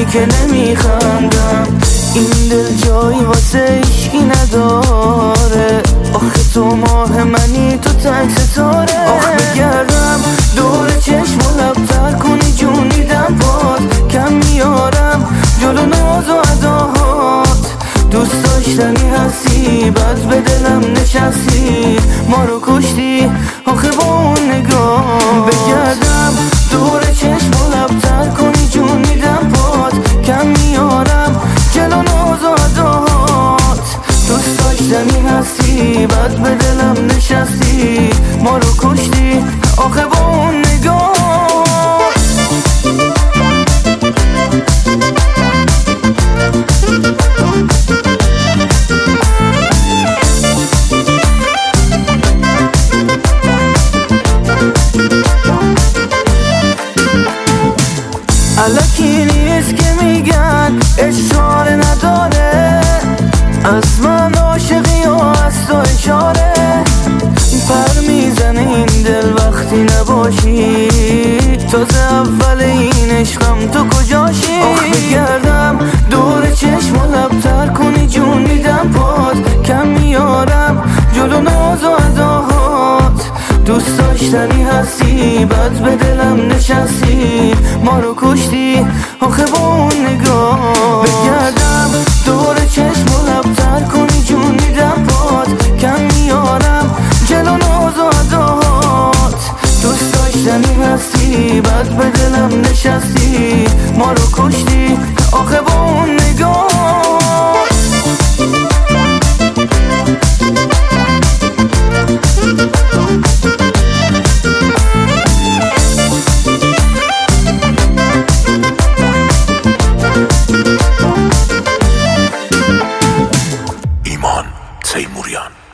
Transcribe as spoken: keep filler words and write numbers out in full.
میدونی که نمیخندم، این دل جایی واسه عشقی نداره. آخه تو ماه منی، تو تک ستاره. آخه بگردم دور چشم و لبتر کنی جون میدم باد، کم میارم جلو ناز و اداهات. دوست داشتنی هستی، بد به دلم نشستی، ما رو کشتی آخه با اون نگاه. بگردم دور چشم و لبتر کنی جون میدم باد، کم میارم جلو ناز و اداهات. دوست داشتنی هستی، بد به دلم نشستی، ما رو کشتی آخه با اون نگاه. الکی نیست که میگن اشاره نداره، از من عاشقی و از تو اشاره. پر میزنه این دل وقتی نباشی، تازه اول این عشقم تو کجاشی. آخه بگردم دور چشم و لبتر کنی جون میدم پاد، کم میارم جلو ناز و اداهات. دوست داشتنی هستی، بد به دلم نشستی، ما رو کشتی آخه با اون نگاه. بگردم دور چشم و لبتر کنی جون میدم پاد، کم میارم جلو ناز و اداهات. دوست داشتنی هستی، بد به دلم نشستی، ما رو کشتی آخه با اون نگاه. ایمان تیموریان.